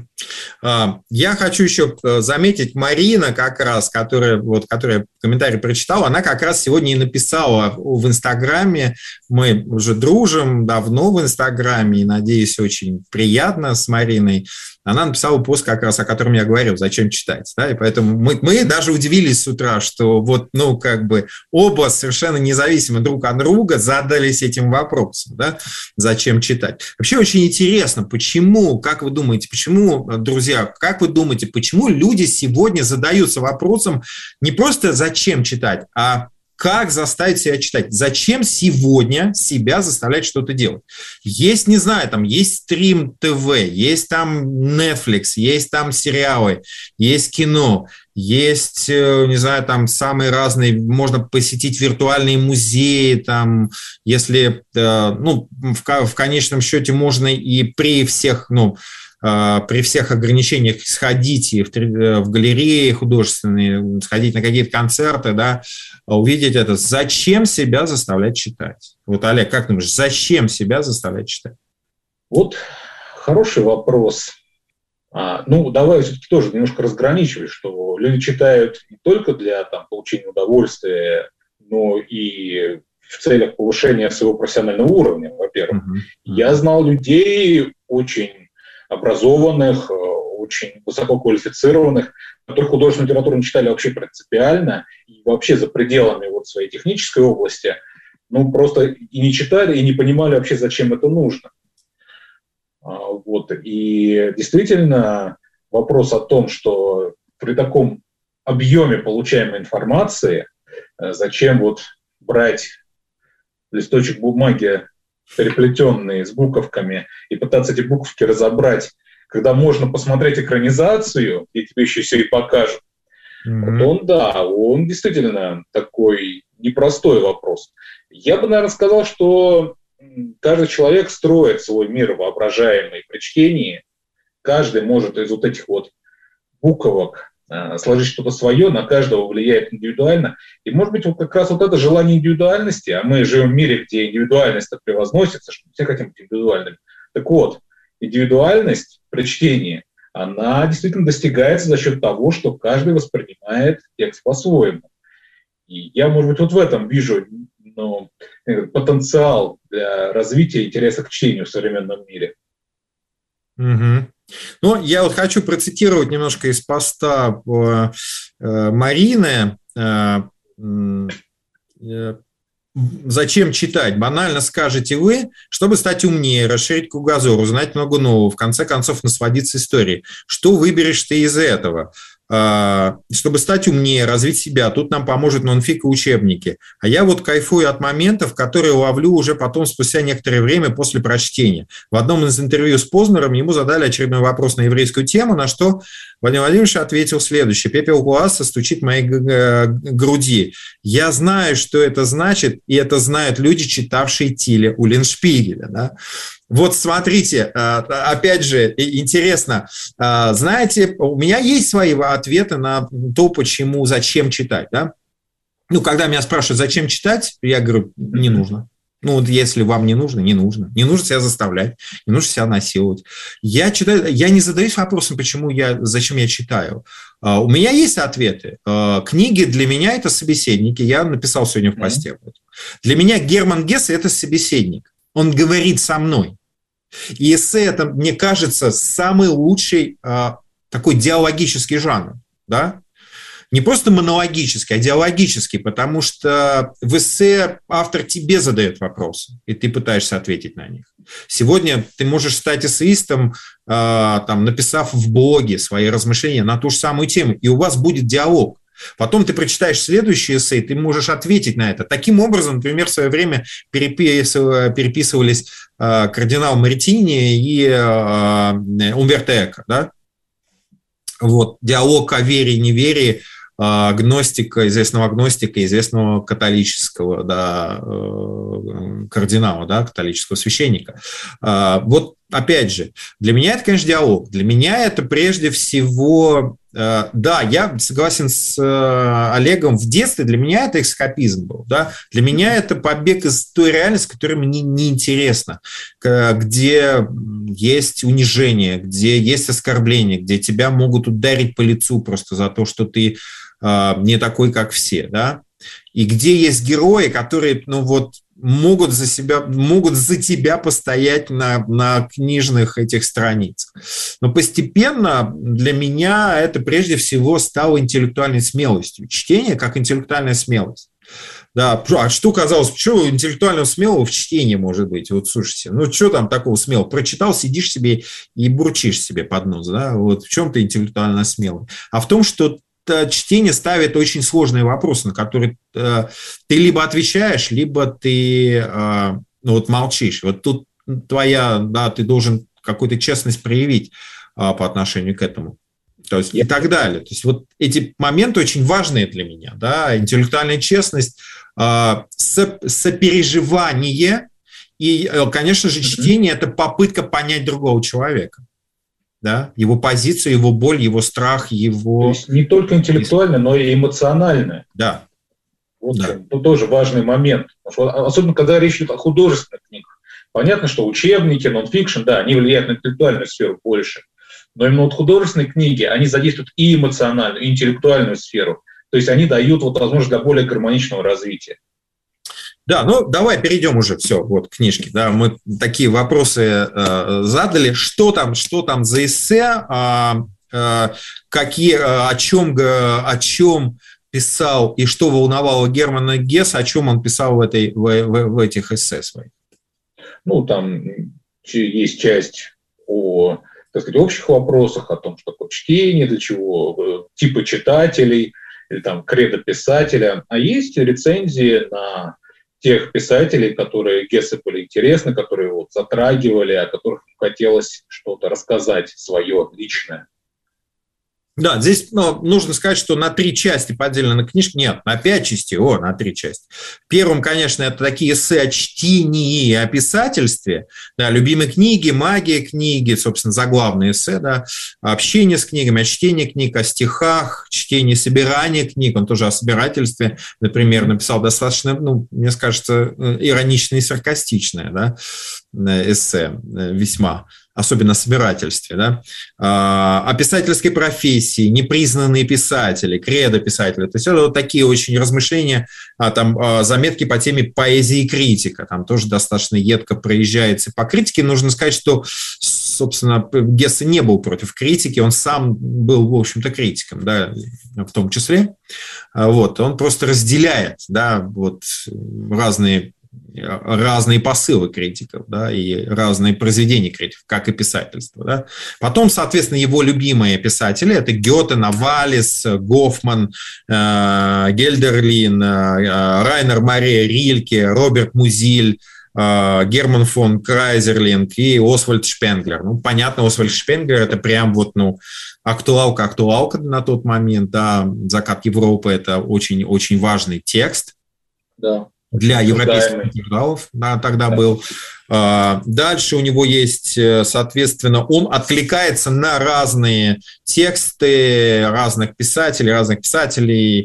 Я хочу еще заметить, Марина, как раз, которая, вот, которая комментарий прочитала, она как раз сегодня и написала в Инстаграме. Мы уже дружим давно в Инстаграме, и, надеюсь, очень приятно с Мариной. Она написала пост как раз, о котором я говорил, зачем читать. Да? И поэтому мы, мы даже удивились с утра, что вот, ну, как бы оба совершенно независимо друг от друга задались этим вопросом, да? Зачем читать. Вообще очень интересно, почему, как вы думаете, почему, друзья, как вы думаете, почему люди сегодня задаются вопросом не просто зачем читать, а как заставить себя читать? Зачем сегодня себя заставлять что-то делать? Есть, не знаю, там есть стрим ТВ, есть там Netflix, есть там сериалы, есть кино, есть, не знаю, там самые разные, можно посетить виртуальные музеи, там, если, ну, в, в конечном счете можно и при всех, ну, при всех ограничениях сходить и в, в галереи художественные, сходить на какие-то концерты, да, увидеть это. Зачем себя заставлять читать? Вот, Олег, как ты думаешь, зачем себя заставлять читать? Вот хороший вопрос. А, ну, давай все-таки тоже немножко разграничивать, что люди читают не только для там, получения удовольствия, но и в целях повышения своего профессионального уровня, во-первых. Mm-hmm. Я знал людей очень образованных, очень высококвалифицированных, которые художественную литературу не читали вообще принципиально, и вообще за пределами вот своей технической области, ну, просто и не читали, и не понимали вообще, зачем это нужно. Вот. И действительно вопрос о том, что при таком объеме получаемой информации, зачем вот брать листочек бумаги, переплетенный с буковками, и пытаться эти буковки разобрать, когда можно посмотреть экранизацию, и тебе еще все и покажут, mm-hmm. то он, да, он действительно такой непростой вопрос. Я бы, наверное, сказал, что каждый человек строит свой мир воображаемый при чтении. Каждый может из вот этих вот буквок э, сложить что-то свое, на каждого влияет индивидуально. И, может быть, вот как раз вот это желание индивидуальности, а мы живем в мире, где индивидуальность превозносится, что все хотим быть индивидуальными. Так вот, индивидуальность при чтении, она действительно достигается за счет того, что каждый воспринимает текст по-своему. И я, может быть, вот в этом вижу ну, потенциал для развития интереса к чтению в современном мире. Угу. Ну, я вот хочу процитировать немножко из поста э, Марины. Э, э, Зачем читать? Банально скажете вы, чтобы стать умнее, расширить кругозор, узнать много нового, в конце концов насладиться историей. Что выберешь ты из этого? Чтобы стать умнее, развить себя, тут нам поможет нонфик и учебники. А я вот кайфую от моментов, которые ловлю уже потом, спустя некоторое время после прочтения. В одном из интервью с Познером ему задали очередной вопрос на еврейскую тему, на что Владимир Владимирович ответил следующее. «Пепел класса стучит в моей груди. Я знаю, что это значит, и это знают люди, читавшие Тиля Уллиншпигеля». Да? Вот смотрите, опять же, интересно, знаете, у меня есть свои ответы на то, почему, зачем читать, да? Ну, когда меня спрашивают, зачем читать, я говорю, не нужно. Ну, вот если вам не нужно, не нужно. Не нужно себя заставлять, не нужно себя насиловать. Я читаю, я не задаюсь вопросом, почему я, зачем я читаю. У меня есть ответы. Книги для меня – это собеседники. Я написал сегодня в посте. Для меня Герман Гессе – это собеседник. Он говорит со мной. И эссе – это, мне кажется, самый лучший а, такой диалогический жанр, да? Не просто монологический, а диалогический, потому что в эссе автор тебе задает вопросы, и ты пытаешься ответить на них. Сегодня ты можешь стать эссеистом, а, там, написав в блоге свои размышления на ту же самую тему, и у вас будет диалог. Потом ты прочитаешь следующий эссе, ты можешь ответить на это. Таким образом, например, в свое время переписывались э, кардинал Мартини и э, Умберто Эко. Да? Вот, диалог о вере и неверии э, гностика, известного агностика, известного католического да, э, кардинала, да, католического священника. Э, вот опять же, для меня это, конечно, диалог. Для меня это прежде всего... Да, я согласен с Олегом, в детстве для меня это эскапизм был, да? Для меня это побег из той реальности, которая мне неинтересна, где есть унижение, где есть оскорбление, где тебя могут ударить по лицу просто за то, что ты не такой, как все, да? И где есть герои, которые, ну вот, могут за себя, могут за тебя постоять на, на книжных этих страницах. Но постепенно для меня это прежде всего стало интеллектуальной смелостью. Чтение как интеллектуальная смелость. Да, а что казалось, что интеллектуально смелого в чтении может быть? Вот слушайте, ну что там такого смелого? Прочитал, сидишь себе и бурчишь себе под нос, да? Вот в чем ты интеллектуально смелый? А в том, что чтение ставит очень сложные вопросы, на которые э, ты либо отвечаешь, либо ты э, ну, вот молчишь. Вот тут твоя, да, ты должен какую-то честность проявить э, по отношению к этому. То есть и так далее. То есть вот эти моменты очень важные для меня. Да? Интеллектуальная честность, э, со, сопереживание и, э, конечно же, чтение – это попытка понять другого человека. да, его позицию, его боль, его страх, его... То есть не только интеллектуально, но и эмоционально. Да. Вот да. Это тоже важный момент. Особенно, когда речь идет о художественных книгах. Понятно, что учебники, нон-фикшн, да, они влияют на интеллектуальную сферу больше. Но именно вот художественные книги, они задействуют и эмоциональную, и интеллектуальную сферу. То есть они дают вот возможность для более гармоничного развития. Да, ну давай перейдем уже все, вот книжки. Да, мы такие вопросы э, задали. Что там, что там за эссе? Э, э, какие, э, о чем, о чем писал и что волновало Германа Гесса, о чем он писал в, этой, в, в, в этих эссе своих? Ну, там есть часть о, так сказать, общих вопросах, о том, что такое чтение, для чего, типы читателей, или там кредо писателя. А есть рецензии на тех писателей, которые Гессу были интересны, которые вот затрагивали, о которых хотелось что-то рассказать свое личное. Да, здесь ну, нужно сказать, что на три части поделена книжка. Нет, на пять частей, о, на три части. Первым, конечно, это такие эссе о чтении и о писательстве. Да, любимые книги, магия книги, собственно, заглавные эссе, да, общение с книгами, о чтении книг, о стихах, чтении, собирание книг. Он тоже о собирательстве, например, написал достаточно, ну, мне кажется, ироничное и саркастичное, да, эссе, весьма. Особенно о собирательстве, да, о писательской профессии, непризнанные писатели, кредо писателя. То есть это вот такие очень размышления, там, заметки по теме поэзии и критика. Там тоже достаточно едко проезжается по критике. Нужно сказать, что, собственно, Гессе не был против критики, он сам был, в общем-то, критиком, да, в том числе. Вот, он просто разделяет, да, вот разные разные посылы критиков, да, и разные произведения критиков, как и писательство. Да. Потом, соответственно, его любимые писатели – это Гёте, Навалис, Гофман, э, Гельдерлин, э, Райнер Маре Рильке, Роберт Музиль, э, Герман фон Крайзерлинг и Освальд Шпенглер. Ну, понятно, Освальд Шпенглер – это прям вот, ну, актуалка-актуалка на тот момент, да, «Закат Европы» – это очень-очень важный текст. Да. Для европейских интеллектуалов, да, тогда да. был. Дальше у него есть, соответственно, он откликается на разные тексты разных писателей, разных писателей,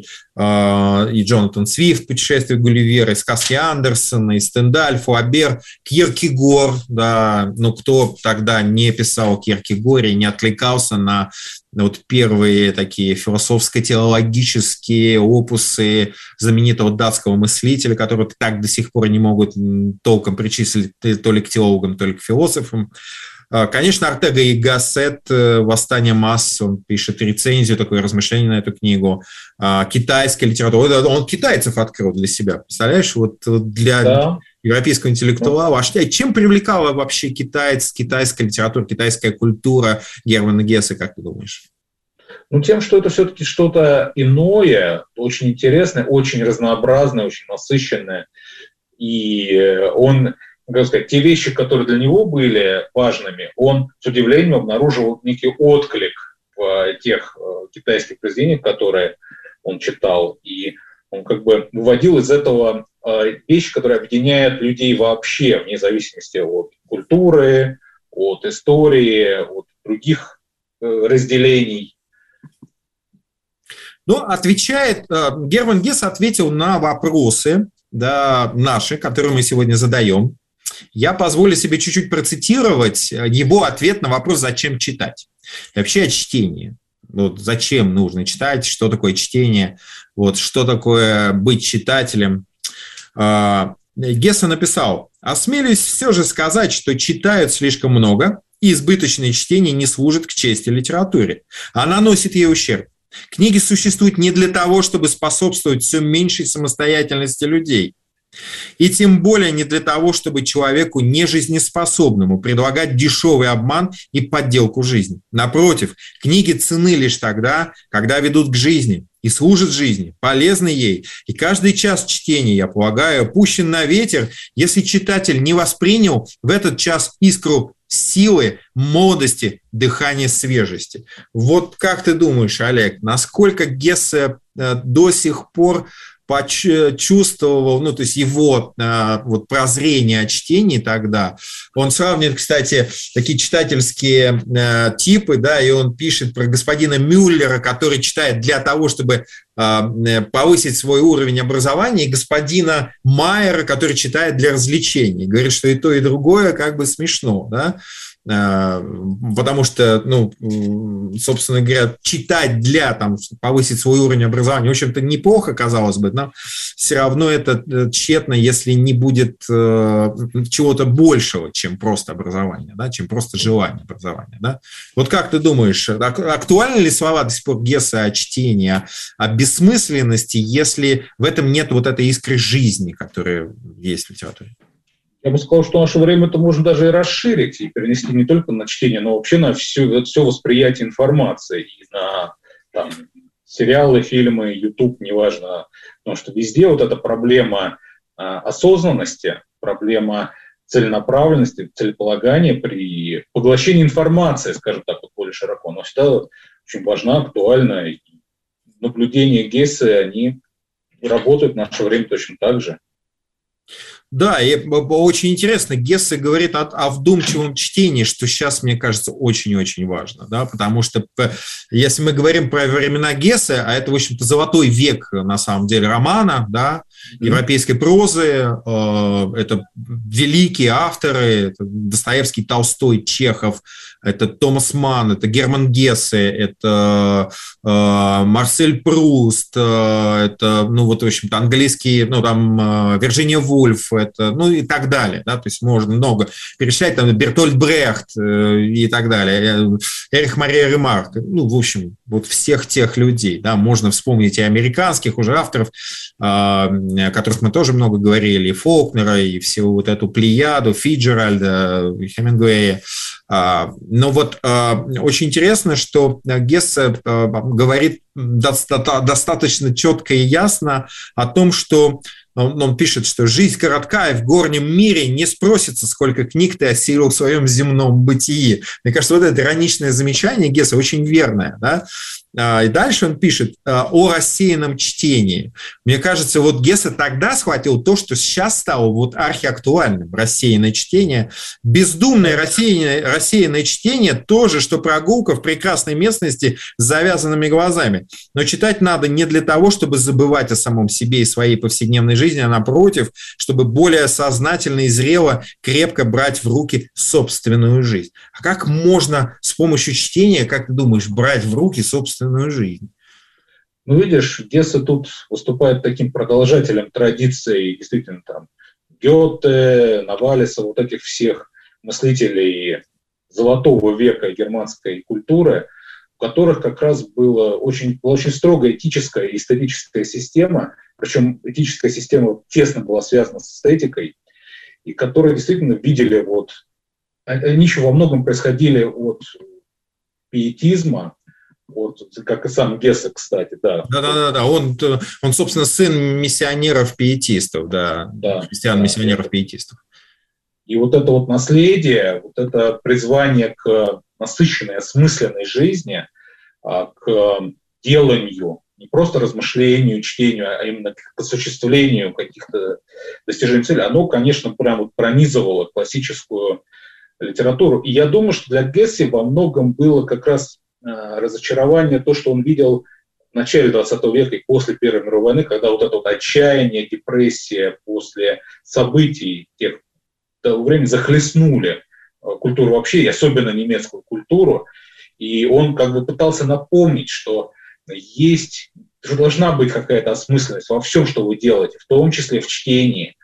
и Джонатан Свифт, «Путешествие Гулливера», и сказки Андерсона, и Стендаль, Флабер, Кьеркегор, да, ну кто тогда не писал о Кьеркегоре, не откликался на вот первые такие философско-теологические опусы знаменитого датского мыслителя, которого так до сих пор не могут толком причислить то ли к теологам, то ли к философам. Конечно, Ортега и Гассет «Восстание масс», он пишет рецензию, такое размышление на эту книгу. Китайская литература, он китайцев открыл для себя, представляешь, вот для да. европейского интеллектуала. А чем привлекала вообще китайц, китайская литература, китайская культура Германа Гессе, как ты думаешь? Ну, тем, что это все-таки что-то иное, очень интересное, очень разнообразное, очень насыщенное. И он... как сказать, те вещи, которые для него были важными, он с удивлением обнаруживал некий отклик в тех китайских произведениях, которые он читал. И он как бы выводил из этого вещи, которые объединяют людей вообще, вне зависимости от культуры, от истории, от других разделений. Ну, отвечает, Герман Гессе ответил на вопросы, да, наши, которые мы сегодня задаем. Я позволю себе чуть-чуть процитировать его ответ на вопрос, зачем читать. И вообще о чтении. Вот зачем нужно читать, что такое чтение, вот, что такое быть читателем. Гессе написал: «Осмелюсь все же сказать, что читают слишком много, и избыточное чтение не служит к чести литературе, а наносит ей ущерб. Книги существуют не для того, чтобы способствовать все меньшей самостоятельности людей, и тем более не для того, чтобы человеку нежизнеспособному предлагать дешевый обман и подделку жизни. Напротив, книги ценны лишь тогда, когда ведут к жизни и служат жизни, полезны ей. И каждый час чтения, я полагаю, пущен на ветер, если читатель не воспринял в этот час искру силы, молодости, дыхания свежести». Вот как ты думаешь, Олег, насколько Гессе до сих пор почувствовал, ну, то есть его вот прозрение о чтении тогда. Он сравнивает, кстати, такие читательские типы, да, и он пишет про господина Мюллера, который читает для того, чтобы повысить свой уровень образования, и господина Майера, который читает для развлечений. Говорит, что и то, и другое как бы смешно, да, потому что, ну, собственно говоря, читать для, там, повысить свой уровень образования, в общем-то, неплохо, казалось бы, но все равно это тщетно, если не будет чего-то большего, чем просто образование, да, чем просто желание образования, да. Вот как ты думаешь, актуальны ли слова до сих пор Гесса о чтении, о бессмысленности, если в этом нет вот этой искры жизни, которая есть в литературе? Я бы сказал, что в наше время это можно даже и расширить, и перенести не только на чтение, но вообще на все, все восприятие информации, и на там, сериалы, фильмы, YouTube, неважно. Потому что везде вот эта проблема а, осознанности, проблема целенаправленности, целеполагания при поглощении информации, скажем так, вот более широко, но всегда очень важна, актуальна. И наблюдения Гессе, они работают в наше время точно так же. Да, и очень интересно, Гессе говорит о, о вдумчивом чтении, что сейчас, мне кажется, очень-очень важно, да, потому что если мы говорим про времена Гессе, а это, в общем-то, золотой век, на самом деле, романа, да, европейской прозы, э, это великие авторы, это Достоевский, Толстой, Чехов, это Томас Манн, это Герман Гессе, это э, Марсель Пруст, э, это, ну, вот, в общем-то, английские, ну, там, э, Вирджиния Вульф, это, ну, и так далее, да, то есть можно много перечислять, там, Бертольд Брехт э, и так далее, Эрих Мария Ремарк, ну, в общем, вот всех тех людей, да, можно вспомнить и американских уже авторов, э, о которых мы тоже много говорили, и Фолкнера, и всю вот эту плеяду, Фиджеральда, Хемингуэя. Но вот очень интересно, что Гессе говорит достаточно четко и ясно о том, что он пишет, что жизнь коротка, и в горнем мире не спросится, сколько книг ты осилил в своем земном бытии. Мне кажется, вот это ироничное замечание Гессе очень верное, да? И дальше он пишет о рассеянном чтении. Мне кажется, вот Гессе тогда схватил то, что сейчас стало вот архиактуальным. Рассеянное чтение. Бездумное рассеянное, рассеянное чтение тоже, что прогулка в прекрасной местности с завязанными глазами. Но читать надо не для того, чтобы забывать о самом себе и своей повседневной жизни, а напротив, чтобы более сознательно и зрело крепко брать в руки собственную жизнь. А как можно с помощью чтения, как ты думаешь, брать в руки собственную жизнь? Ну, видишь, Гессе тут выступает таким продолжателем традиции, действительно, там, Гёте, Навалиса, вот этих всех мыслителей золотого века германской культуры, у которых как раз была очень, была очень строгая этическая и эстетическая система, причем этическая система тесно была связана с эстетикой, и которые действительно видели, вот, они еще во многом происходили от пиетизма, вот, как и сам Гессе, кстати, да. Да-да-да, он, он, собственно, сын миссионеров-пиетистов, да, да, христиан-миссионеров-пиетистов. И вот это вот наследие, вот это призвание к насыщенной, осмысленной жизни, к деланию, не просто размышлению, чтению, а именно к осуществлению каких-то достижений цели, оно, конечно, прям вот пронизывало классическую литературу. И я думаю, что для Гессе во многом было как раз разочарование, то, что он видел в начале двадцатого века и после Первой мировой войны, когда вот это вот отчаяние, депрессия после событий тех того времени захлестнули культуру вообще, и особенно немецкую культуру. И он как бы пытался напомнить, что есть, что должна быть какая-то осмысленность во всем, что вы делаете, в том числе в чтении.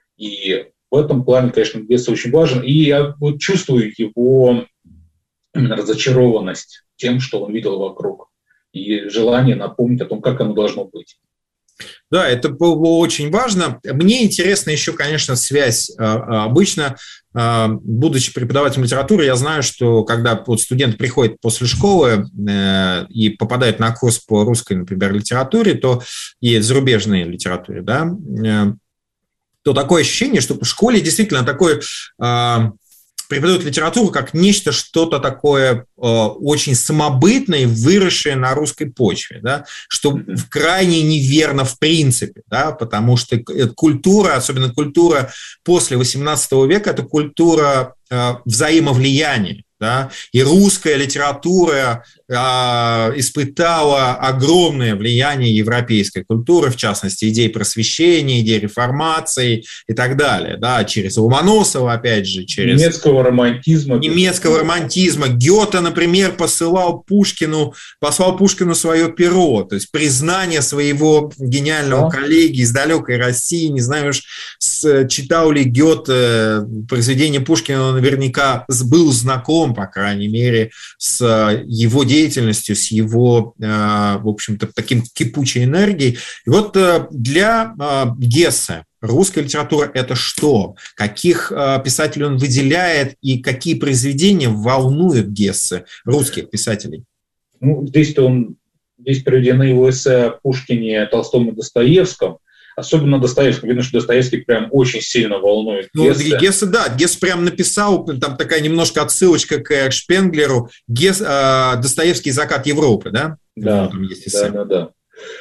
И в этом плане, конечно, Гессе очень важен. И я вот чувствую его разочарованность тем, что он видел вокруг, и желание напомнить о том, как оно должно быть. Да, это было очень важно. Мне интересна еще, конечно, связь. Обычно, будучи преподавателем литературы, я знаю, что когда вот студент приходит после школы и попадает на курс по русской, например, литературе, то и зарубежной литературе, да, то такое ощущение, что в школе действительно такой преподают литературу как нечто, что-то такое э, очень самобытное, выросшее на русской почве, да, что крайне неверно в принципе, да, потому что культура, особенно культура после восемнадцатого века, это культура э, взаимовлияния. Да? И русская литература э, испытала огромное влияние европейской культуры, в частности, идей просвещения, идей реформации и так далее. Да? Через Ломоносова, опять же, через... Немецкого романтизма. Немецкого романтизма. Гёте, например, посылал Пушкину, послал Пушкину свое перо, то есть признание своего гениального да. коллеги из далекой России. Не знаю уж, читал ли Гёте произведение Пушкина, он наверняка был знаком, по крайней мере, с его деятельностью, с его, в общем-то, таким кипучей энергией. И вот для Гессе русская литература – это что? Каких писателей он выделяет и какие произведения волнуют Гессе, русских писателей? Ну, здесь-то он, здесь приведены его эссе о Пушкине, Толстом и Достоевском. Особенно Достоевский. Видно, что Достоевский прям очень сильно волнует Гессе. Ну, Гессе, да. Гессе прям написал, там такая немножко отсылочка к Шпенглеру. Гессе, э, Достоевский «Закат Европы», да? Да, там есть да, да, да.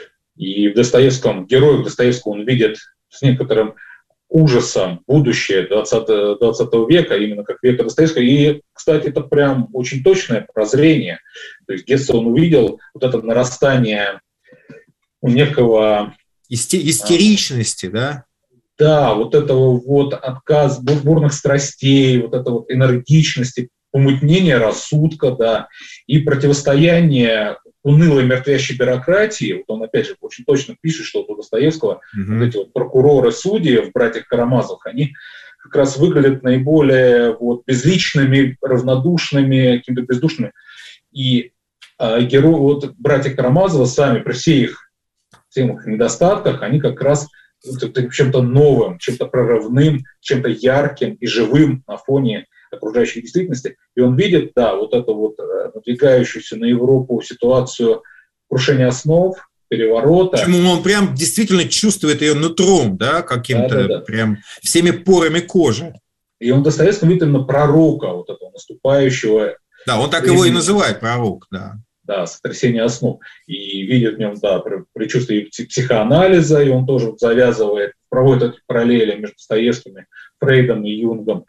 И в Достоевском, героев Достоевского он видит с некоторым ужасом будущее двадцатого века, именно как века Достоевского. И, кстати, это прям очень точное прозрение. То есть Гессе он увидел вот это нарастание у некого... Истеричности, а, да? Да, вот этого вот отказ бурных страстей, вот это вот энергичности, помутнение рассудка, да, и противостояние унылой мертвящей бюрократии. Вот он, опять же, очень точно пишет, что у Достоевского mm-hmm. вот эти вот прокуроры, судьи в «Братьях Карамазовых», они как раз выглядят наиболее вот безличными, равнодушными, какими-то бездушными. И э, герои, вот братья Карамазовы сами, при всей их всех их недостатках, они как раз чем-то новым, чем-то прорывным, чем-то ярким и живым на фоне окружающей действительности. И он видит, да, вот эту вот надвигающуюся на Европу ситуацию крушения основ, переворота. Почему он прям действительно чувствует ее нутром, да, каким-то да, да, да. прям всеми порами кожи. И он Достоевский видит именно пророка вот этого наступающего. Да, он так времени. Его и называет, пророк, да. Да, сотрясение основ. И видит в нем, да, предчувствие психоанализа, и он тоже завязывает, проводит эти параллели между Достоевским, Фрейдом и Юнгом.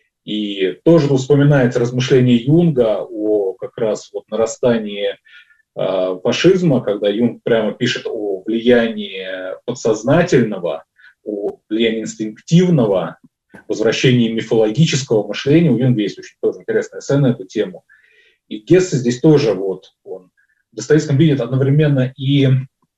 И тоже вспоминается размышление Юнга о как раз вот нарастании э, фашизма, когда Юнг прямо пишет о влиянии подсознательного, о влиянии инстинктивного, возвращении мифологического мышления. У Юнга есть очень тоже интересная эссе на эту тему. И Гессе здесь тоже вот он в Достоевском видит одновременно и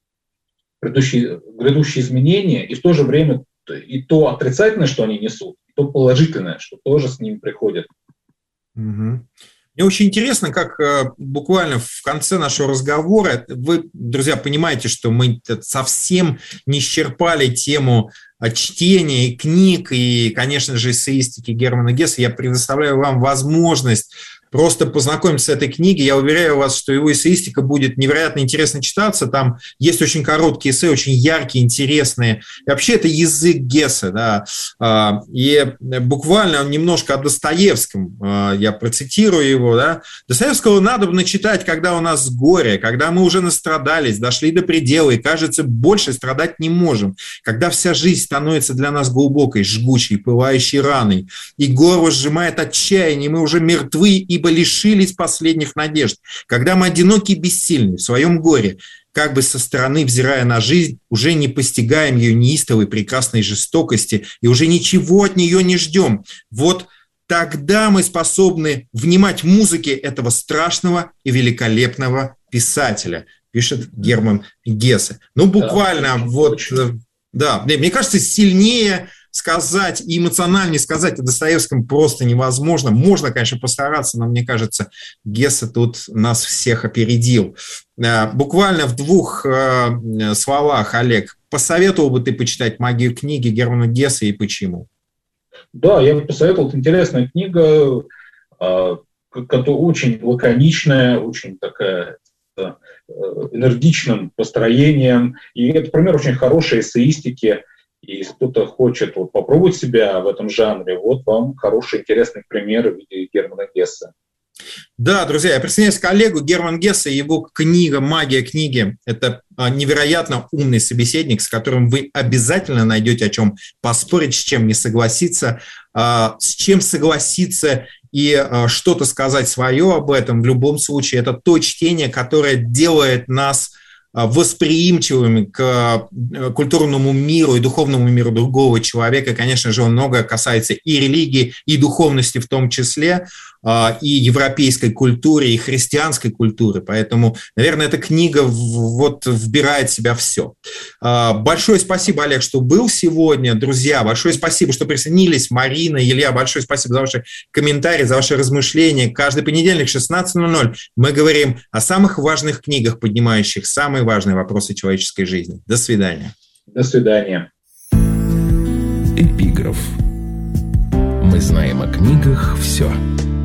грядущие, грядущие изменения, и в то же время и то отрицательное, что они несут, и то положительное, что тоже с ними приходит. Угу. Мне очень интересно, как э, буквально в конце нашего разговора вы, друзья, понимаете, что мы совсем не исчерпали тему чтения и книг, и, конечно же, эссеистики Германа Гессе. Я предоставляю вам возможность просто познакомиться с этой книгой. Я уверяю вас, что его эссеистика будет невероятно интересно читаться. Там есть очень короткие эссе, очень яркие, интересные. И вообще это язык Гессе. Да. И буквально немножко о Достоевском. Я процитирую его. Да. Достоевского надо бы начитать, когда у нас горе, когда мы уже настрадались, дошли до предела, и, кажется, больше страдать не можем. Когда вся жизнь становится для нас глубокой, жгучей, пылающей раной, и горло сжимает отчаяние, мы уже мертвы, и ибо лишились последних надежд. Когда мы одиноки и бессильны в своем горе, как бы со стороны, взирая на жизнь, уже не постигаем ее неистовой прекрасной жестокости и уже ничего от нее не ждем. Вот тогда мы способны внимать музыке этого страшного и великолепного писателя, пишет Герман Гессе. Ну, буквально, да, вот, да, мне кажется, сильнее сказать и эмоциональнее сказать о Достоевском просто невозможно. Можно, конечно, постараться, но мне кажется, Гессе тут нас всех опередил. Буквально в двух словах, Олег, посоветовал бы ты почитать «Магию книги» Германа Гессе и почему? Да, я бы посоветовал. Это интересная книга, которая очень лаконичная, очень такая энергичным построением. И это пример очень хорошей эссеистики. И если кто-то хочет вот, попробовать себя в этом жанре, вот вам хороший, интересный пример в виде Германа Гессе. Да, друзья, я присоединяюсь к коллегу. Герман Гессе, его книга «Магия книги» – это невероятно умный собеседник, с которым вы обязательно найдете о чем поспорить, с чем не согласиться, с чем согласиться и что-то сказать свое об этом. В любом случае, это то чтение, которое делает нас восприимчивыми к культурному миру и духовному миру другого человека. Конечно же, он многое касается и религии, и духовности в том числе, и европейской культуры, и христианской культуры. Поэтому, наверное, эта книга вот вбирает в себя все. Большое спасибо, Олег, что был сегодня. Друзья, большое спасибо, что присоединились. Марина, Илья, большое спасибо за ваши комментарии, за ваши размышления. Каждый понедельник в шестнадцать ноль ноль мы говорим о самых важных книгах, поднимающих самые важные вопросы человеческой жизни. До свидания. До свидания. Эпиграф. Мы знаем о книгах все.